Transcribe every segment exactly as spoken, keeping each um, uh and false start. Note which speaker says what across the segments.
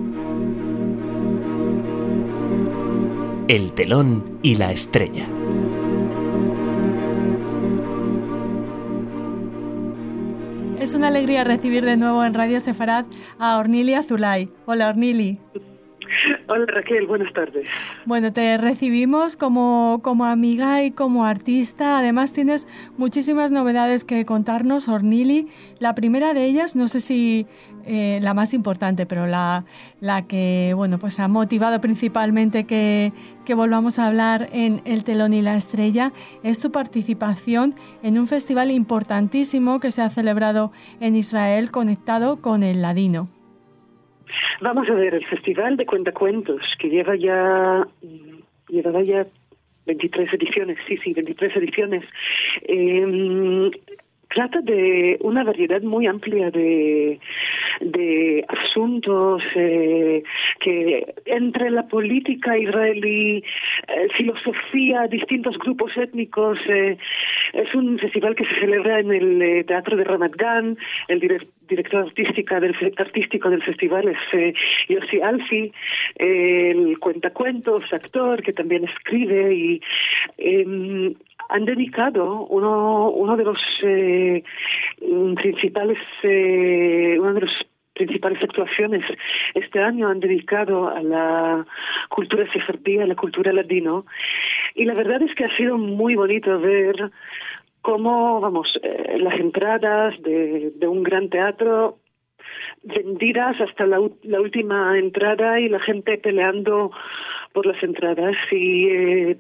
Speaker 1: El telón y la estrella.
Speaker 2: Es una alegría recibir de nuevo en Radio Sefarad a Ornili Azulay. Hola, Ornili.
Speaker 3: Hola, Raquel, buenas tardes.
Speaker 2: Bueno, te recibimos como, como amiga y como artista. Además, tienes muchísimas novedades que contarnos, Ornili. La primera de ellas, no sé si eh, la más importante, pero la, la que bueno, pues ha motivado principalmente que, que volvamos a hablar en El telón y la estrella, es tu participación en un festival importantísimo que se ha celebrado en Israel conectado con el ladino.
Speaker 3: Vamos a ver, el Festival de Cuentacuentos, que lleva ya, lleva ya veintitrés ediciones, sí, sí, veintitrés ediciones, eh, trata de una variedad muy amplia de, de asuntos eh, que entre la política israelí, eh, filosofía, distintos grupos étnicos. Eh, es un festival que se celebra en el eh, Teatro de Ramat Gan. El dire- director artística del, artístico del festival es eh, Yossi Alfi, eh, el cuentacuentos, actor que también escribe y... Eh, han dedicado uno uno de los eh, principales eh, una de las principales actuaciones este año han dedicado a la cultura sefardí, a la cultura ladino, y la verdad es que ha sido muy bonito ver cómo, vamos, eh, las entradas de, de un gran teatro vendidas hasta la, la última entrada y la gente peleando por las entradas y eh,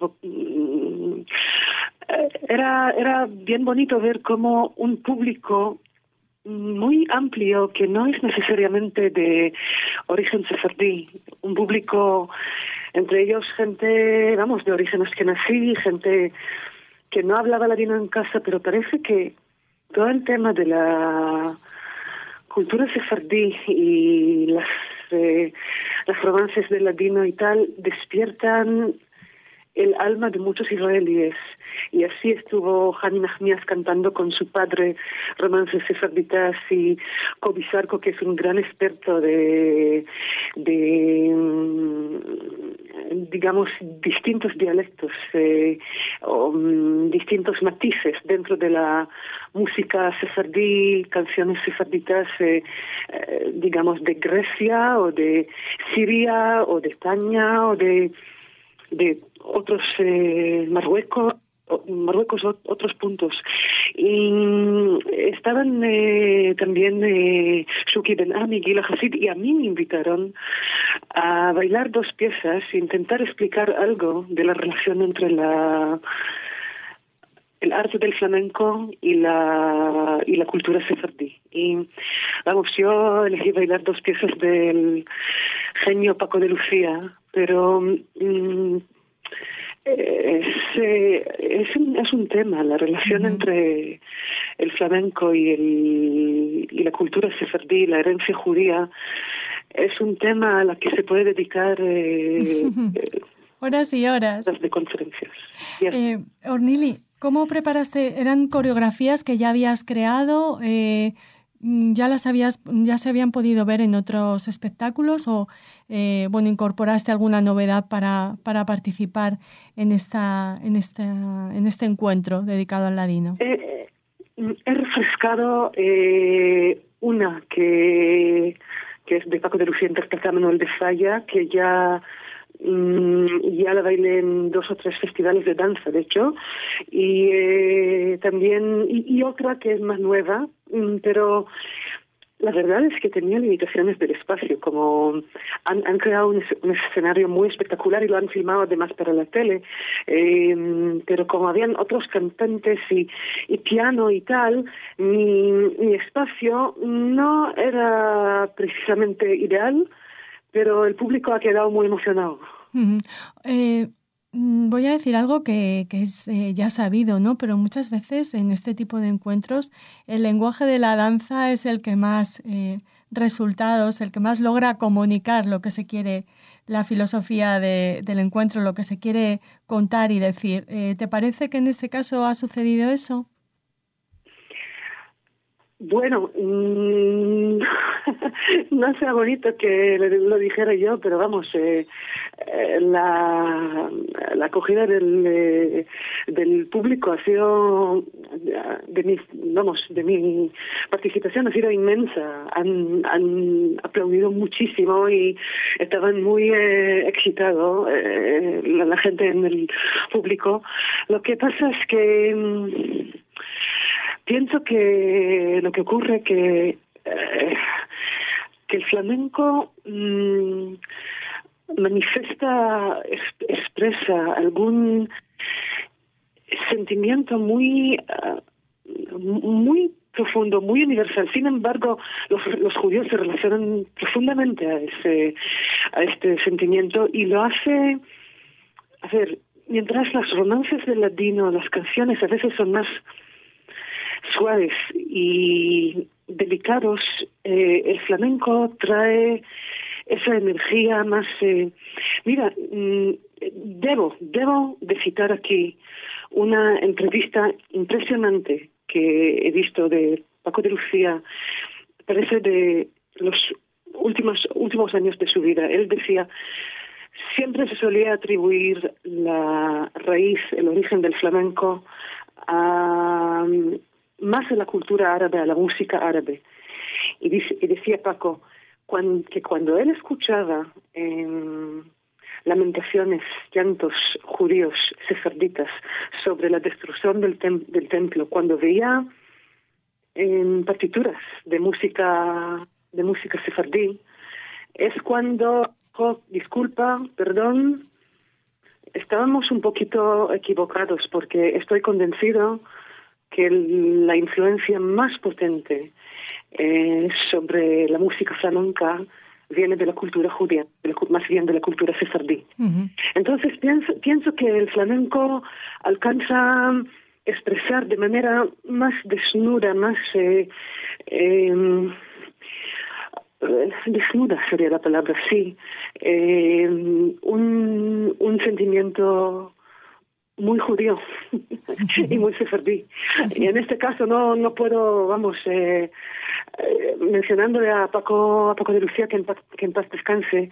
Speaker 3: era era bien bonito ver cómo un público muy amplio que no es necesariamente de origen sefardí, un público entre ellos gente, vamos, de origen askenazí, gente que no hablaba ladino en casa, pero parece que todo el tema de la cultura sefardí y las eh, las romances del ladino y tal despiertan el alma de muchos israelíes, y así estuvo Hani Nachmias cantando con su padre romances sefarditas, y Kobi Sarko, que es un gran experto de, de digamos, distintos dialectos eh, o um, distintos matices dentro de la música sefardí, canciones sefarditas, eh, eh, digamos, de Grecia o de Siria o de España o de de otros eh, Marruecos, Marruecos otros puntos. Y estaban eh, también eh, Shuki Ben Ami, Gila Hasid, y a mí me invitaron a bailar dos piezas e intentar explicar algo de la relación entre la el arte del flamenco y la y la cultura sefardí. Y vamos, yo elegí bailar dos piezas del genio Paco de Lucía, pero mm, es, eh, es, un, es un tema, la relación uh-huh. entre el flamenco y, el, y la cultura sefardí, la herencia judía, es un tema a la que se puede dedicar eh, eh,
Speaker 2: horas y horas
Speaker 3: de conferencias.
Speaker 2: Eh, Ornili, ¿cómo preparaste? ¿Eran coreografías que ya habías creado? Eh, ¿Ya las habías, ya se habían podido ver en otros espectáculos o eh, bueno, incorporaste alguna novedad para, para participar en esta, en esta, en este encuentro dedicado al ladino?
Speaker 3: Eh, he refrescado eh, una que que es de Paco de Lucía, interpretada Manuel de Falla, que ya ya la bailé en dos o tres festivales de danza, de hecho, y eh, también, y, y otra que es más nueva, pero la verdad es que tenía limitaciones del espacio, como han, han creado un, un escenario muy espectacular y lo han filmado además para la tele, eh, pero como habían otros cantantes y, y piano y tal, mi, mi espacio no era precisamente ideal, pero el público ha quedado muy emocionado.
Speaker 2: Uh-huh. Eh, voy a decir algo que, que es eh, ya sabido, ¿no? Pero muchas veces en este tipo de encuentros el lenguaje de la danza es el que más eh, resultados, el que más logra comunicar lo que se quiere, la filosofía de, del encuentro, lo que se quiere contar y decir. Eh, ¿Te parece que en este caso ha sucedido eso?
Speaker 3: Bueno, mmm, no sea bonito que lo dijera yo, pero vamos, eh, eh, la, la acogida del, eh, del público ha sido, de mi, vamos, de mi participación ha sido inmensa. Han, han aplaudido muchísimo y estaban muy eh, excitados eh, la, la gente en el público. Lo que pasa es que mmm, pienso que lo que ocurre que eh, que el flamenco mmm, manifiesta, es, expresa algún sentimiento muy uh, muy profundo, muy universal. Sin embargo, los, los judíos se relacionan profundamente a ese a este sentimiento y lo hace, a ver, mientras las romances del ladino, las canciones a veces son más suaves y delicados, eh, el flamenco trae esa energía más... Eh, mira, mm, debo, debo de citar aquí una entrevista impresionante que he visto de Paco de Lucía, parece de los últimos, últimos años de su vida. Él decía, siempre se solía atribuir la raíz, el origen del flamenco a... más a la cultura árabe, a la música árabe. Y, dice, y decía Paco cuando, que cuando él escuchaba eh, lamentaciones, llantos judíos sefarditas sobre la destrucción del, tem, del templo, cuando veía eh, partituras de música de música sefardí, es cuando, oh, disculpa, perdón, estábamos un poquito equivocados, porque estoy convencido que la influencia más potente eh, sobre la música flamenca viene de la cultura judía, de la, más bien de la cultura sefardí. Uh-huh. Entonces pienso, pienso que el flamenco alcanza a expresar de manera más desnuda, más eh, eh, desnuda sería la palabra, sí, eh, un, un sentimiento muy judío y muy sefardí. Y en este caso no no puedo, vamos, eh, eh, mencionándole a Paco, a Paco de Lucía, que en, que en paz descanse,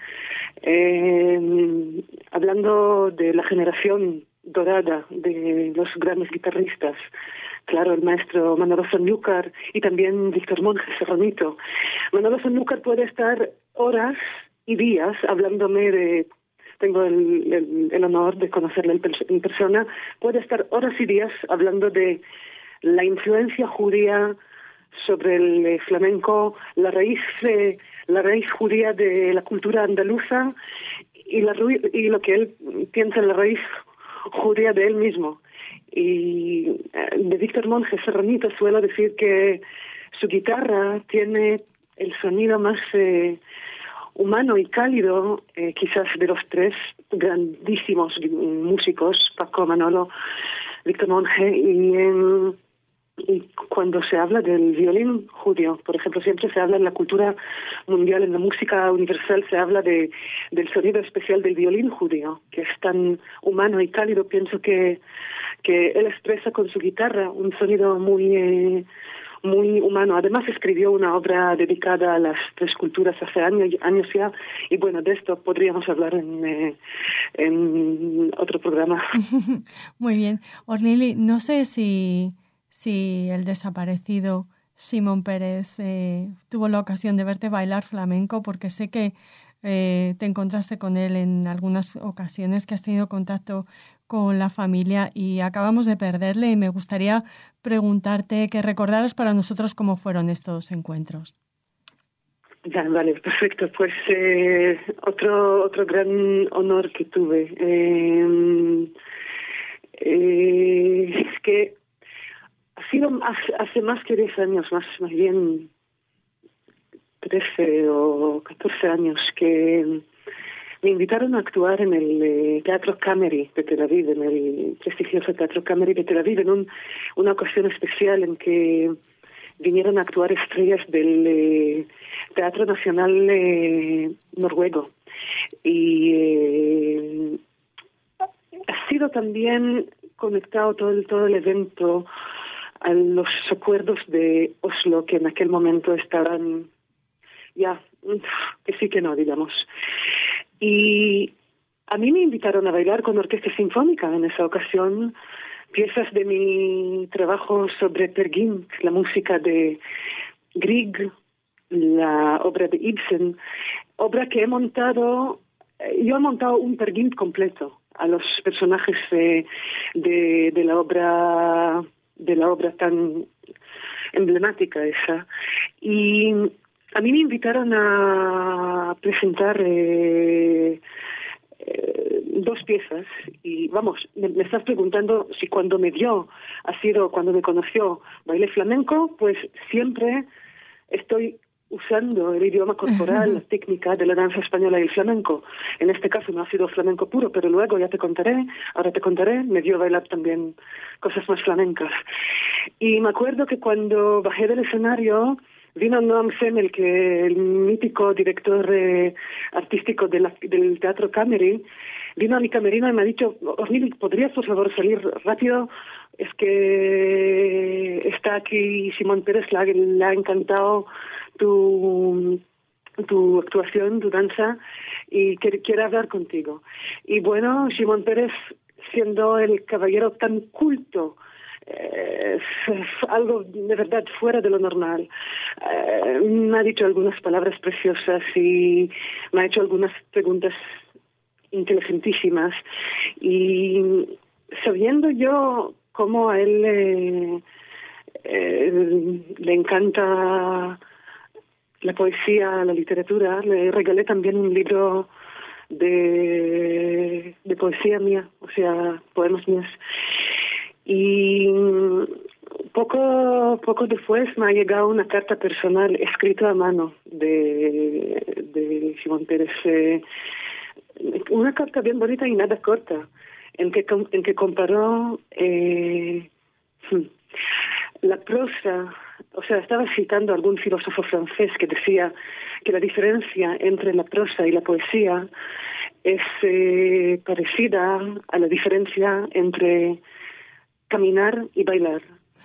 Speaker 3: eh, hablando de la generación dorada de los grandes guitarristas, claro, el maestro Manolo Sanlúcar y también Víctor Monge Serranito. Manolo Sanlúcar puede estar horas y días hablándome de... Tengo el, el, el honor de conocerle en persona. Puede estar horas y días hablando de la influencia judía sobre el flamenco, la raíz, eh, la raíz judía de la cultura andaluza y, la, y lo que él piensa en la raíz judía de él mismo. Y de Víctor Monge Serranito suelo decir que su guitarra tiene el sonido más... Eh, humano y cálido, eh, quizás de los tres grandísimos músicos, Paco, Manolo, Víctor Monge, y, eh, y cuando se habla del violín judío, por ejemplo, siempre se habla en la cultura mundial, en la música universal, se habla de del sonido especial del violín judío, que es tan humano y cálido. Pienso que, que él expresa con su guitarra un sonido muy... Eh, muy humano. Además escribió una obra dedicada a las tres culturas hace años, años ya, y bueno, de esto podríamos hablar en, eh, en otro programa.
Speaker 2: Muy bien. Ornili, no sé si, si el desaparecido Simón Pérez eh, tuvo la ocasión de verte bailar flamenco, porque sé que eh, te encontraste con él en algunas ocasiones, que has tenido contacto con la familia y acabamos de perderle, y me gustaría preguntarte que recordaras para nosotros cómo fueron estos encuentros.
Speaker 3: Ya, vale, perfecto. Pues eh, otro otro gran honor que tuve. Eh, eh, es que ha sido hace, hace más que diez años, más, más bien trece o catorce años, que me invitaron a actuar en el eh, Teatro Cameri de Tel Aviv, en el prestigioso Teatro Cameri de Tel Aviv, en un, una ocasión especial en que vinieron a actuar estrellas del eh, Teatro Nacional eh, noruego. Y eh, ha sido también conectado todo el, todo el evento a los acuerdos de Oslo, que en aquel momento estaban ya, que sí que no, digamos. Y a mí me invitaron a bailar con orquesta sinfónica en esa ocasión, piezas de mi trabajo sobre Peer Gynt, la música de Grieg, la obra de Ibsen, obra que he montado, yo he montado un Peer Gynt completo a los personajes de, de, de la obra de la obra tan emblemática esa. Y a mí me invitaron a presentar eh, eh, dos piezas y vamos, me, me estás preguntando si cuando me vio, ha sido cuando me conoció, bailé flamenco, pues siempre estoy usando el idioma corporal, la técnica de la danza española y el flamenco. En este caso no ha sido flamenco puro, pero luego ya te contaré, ahora te contaré, me dio bailar también cosas más flamencas. Y me acuerdo que cuando bajé del escenario, vino Noam Semmel, que el mítico director eh, artístico de la, del Teatro Cameri, vino a mi camerino y me ha dicho, Ornili, ¿podrías por favor salir rápido? Es que está aquí Simón Pérez, le ha, le ha encantado tu, tu actuación, tu danza, y quiere, quiere hablar contigo. Y bueno, Simón Pérez, siendo el caballero tan culto, eh, es algo de verdad fuera de lo normal, eh, me ha dicho algunas palabras preciosas y me ha hecho algunas preguntas inteligentísimas, y sabiendo yo cómo a él eh, eh, le encanta la poesía, la literatura, le regalé también un libro de, de poesía mía, o sea, poemas míos. Y poco poco después me ha llegado una carta personal escrita a mano de, de Simón Pérez, eh, una carta bien bonita y nada corta, en que, en que comparó eh, la prosa, o sea, estaba citando a algún filósofo francés que decía que la diferencia entre la prosa y la poesía es eh, parecida a la diferencia entre caminar y bailar.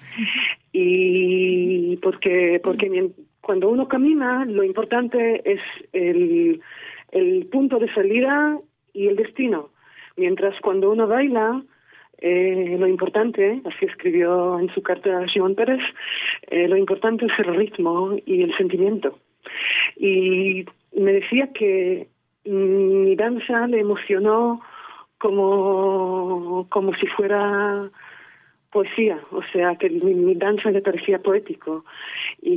Speaker 3: Y porque porque cuando uno camina, lo importante es el, el punto de salida y el destino. Mientras cuando uno baila, eh, lo importante, así escribió en su carta a Simón Pérez, eh, lo importante es el ritmo y el sentimiento. Y me decía que mi danza le emocionó como, como si fuera poesía, o sea, que mi, mi danza le parecía poético y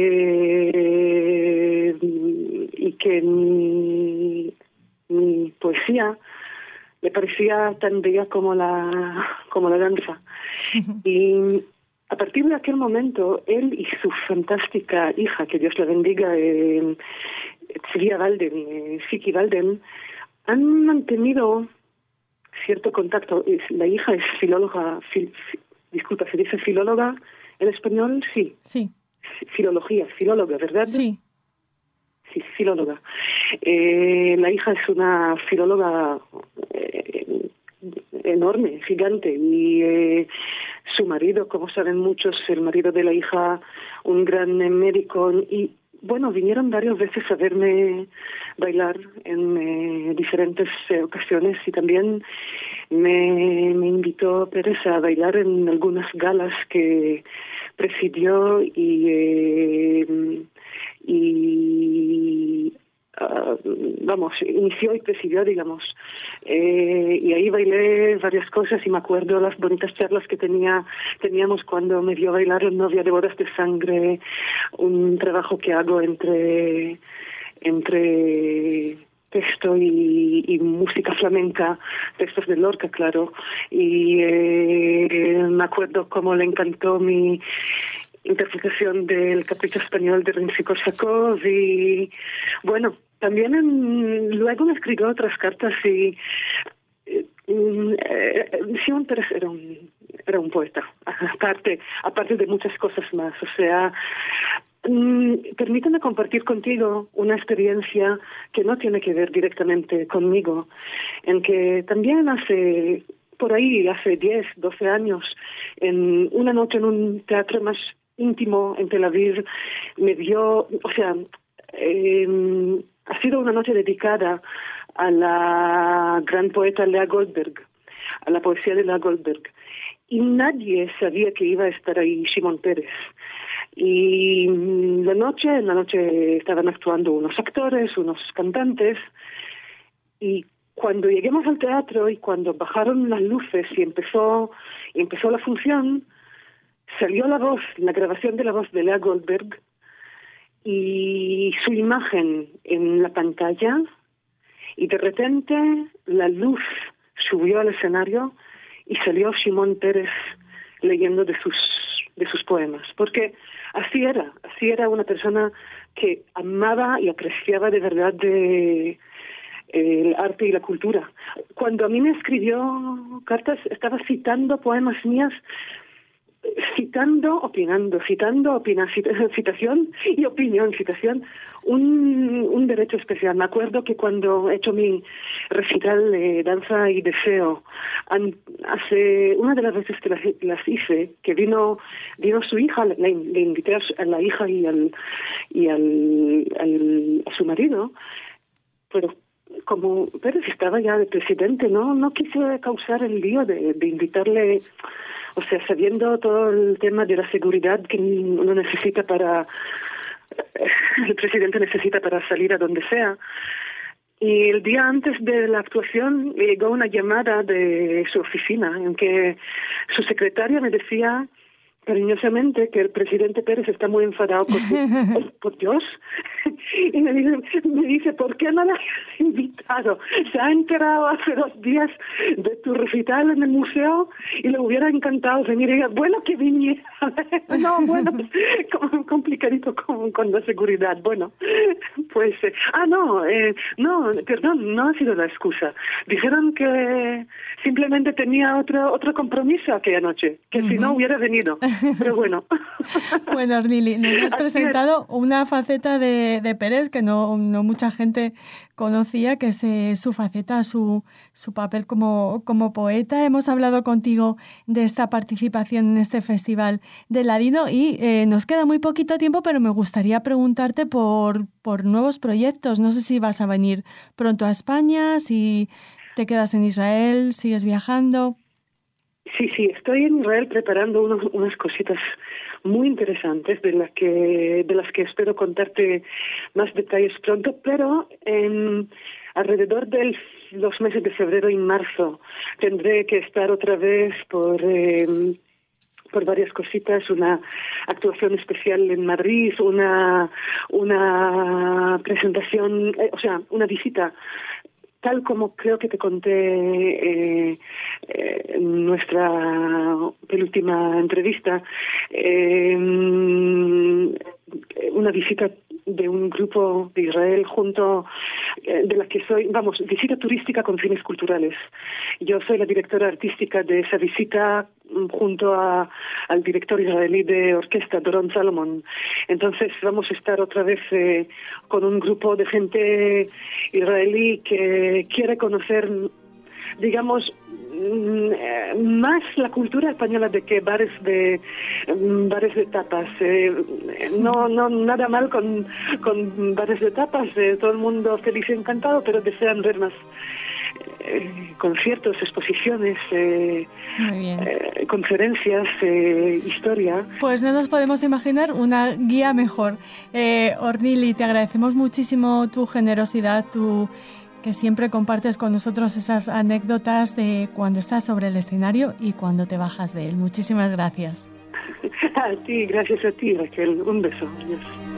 Speaker 3: que y que mi, mi poesía le parecía tan bella como la como la danza. Y a partir de aquel momento, él y su fantástica hija, que Dios la bendiga, eh, Sofía Walden, eh, Siki Walden, han mantenido cierto contacto. La hija es filóloga, fil, disculpa, ¿se dice filóloga en español? Sí.
Speaker 2: Sí.
Speaker 3: Filología, filóloga, ¿verdad?
Speaker 2: Sí.
Speaker 3: Sí, filóloga. Eh, la hija es una filóloga eh, enorme, gigante, y eh, su marido, como saben muchos, el marido de la hija, un gran médico, y bueno, vinieron varias veces a verme bailar en eh, diferentes eh, ocasiones, y también me, me invitó Pérez a bailar en algunas galas que presidió y eh, y uh, vamos, inició y presidió, digamos, eh, y ahí bailé varias cosas, y me acuerdo las bonitas charlas que tenía teníamos cuando me vio bailar en Novia de Bodas de Sangre, un trabajo que hago entre entre texto y, y música flamenca, textos de Lorca, claro, y eh, me acuerdo cómo le encantó mi interpretación del Capricho Español de Rimsky-Korsakov, y bueno, también en, luego me escribió otras cartas, y eh, eh, Simón Pérez era un, era un poeta, aparte, aparte de muchas cosas más, o sea, mm, permíteme compartir contigo una experiencia que no tiene que ver directamente conmigo, en que también hace... Por ahí, hace diez, doce años, en una noche en un teatro más íntimo en Tel Aviv, me dio, o sea, eh, ha sido una noche dedicada a la gran poeta Lea Goldberg, a la poesía de Lea Goldberg. Y nadie sabía que iba a estar ahí Shimon Peres. Y la noche, en la noche estaban actuando unos actores, unos cantantes, y cuando lleguemos al teatro y cuando bajaron las luces y empezó, y empezó la función, salió la voz, la grabación de la voz de Lea Goldberg, y su imagen en la pantalla, y de repente la luz subió al escenario y salió Shimon Peres leyendo de sus de sus poemas, porque así era, así era una persona que amaba y apreciaba de verdad de, eh, el arte y la cultura. Cuando a mí me escribió cartas, estaba citando poemas mías, citando, opinando, citando, opina, citación y opinión, citación, un, un derecho especial. Me acuerdo que cuando he hecho mi recital de danza y deseo, hace una de las veces que las, las hice, que vino vino su hija, le, le invité a la hija y al y al, al a su marido, pero como Pérez estaba ya de presidente, no no quise causar el lío de, de invitarle. O sea, sabiendo todo el tema de la seguridad que uno necesita para, el presidente necesita para salir a donde sea. Y el día antes de la actuación llegó una llamada de su oficina en que su secretaria me decía cariñosamente que el presidente Pérez está muy enfadado por, por Dios. Y me dice, me dice, ¿por qué no la has invitado? Se ha enterado hace dos días de tu recital en el museo y le hubiera encantado venir. Y ella, bueno, que viniera. No, bueno, como complicadito con, con la seguridad. Bueno, pues, eh, ah, no, eh, no, perdón, no ha sido la excusa. Dijeron que simplemente tenía otro otro compromiso aquella noche, que uh-huh. si no hubiera venido. Pero bueno.
Speaker 2: Bueno, Ornili, nos has presentado una faceta de, de Pérez que no, no mucha gente conocía, que es eh, su faceta, su, su papel como, como poeta. Hemos hablado contigo de esta participación en este Festival del Ladino y eh, nos queda muy poquito tiempo, pero me gustaría preguntarte por, por nuevos proyectos. No sé si vas a venir pronto a España, si te quedas en Israel, sigues viajando.
Speaker 3: Sí, sí, estoy en Israel preparando unos, unas cositas muy interesantes de las que de las que espero contarte más detalles pronto, pero eh, alrededor de los meses de febrero y marzo tendré que estar otra vez por eh, por varias cositas, una actuación especial en Madrid, una una presentación, eh, o sea, una visita. Tal como creo que te conté eh, eh, en nuestra penúltima entrevista, eh, una visita de un grupo de Israel junto, eh, de la que soy, vamos, visita turística con fines culturales. Yo soy la directora artística de esa visita junto a, al director israelí de orquesta, Doron Salomon. Entonces vamos a estar otra vez eh, con un grupo de gente israelí que quiere conocer, digamos, más la cultura española de que bares de bares de tapas. Eh, no no nada mal con, con bares de tapas, eh, todo el mundo feliz y encantado, pero desean ver más eh, conciertos, exposiciones, eh, eh, conferencias, eh, historia.
Speaker 2: Pues no nos podemos imaginar una guía mejor. Eh, Ornili, te agradecemos muchísimo tu generosidad, tu que siempre compartes con nosotros esas anécdotas de cuando estás sobre el escenario y cuando te bajas de él. Muchísimas gracias.
Speaker 3: A ti, gracias a ti, Raquel. Un beso. Adiós.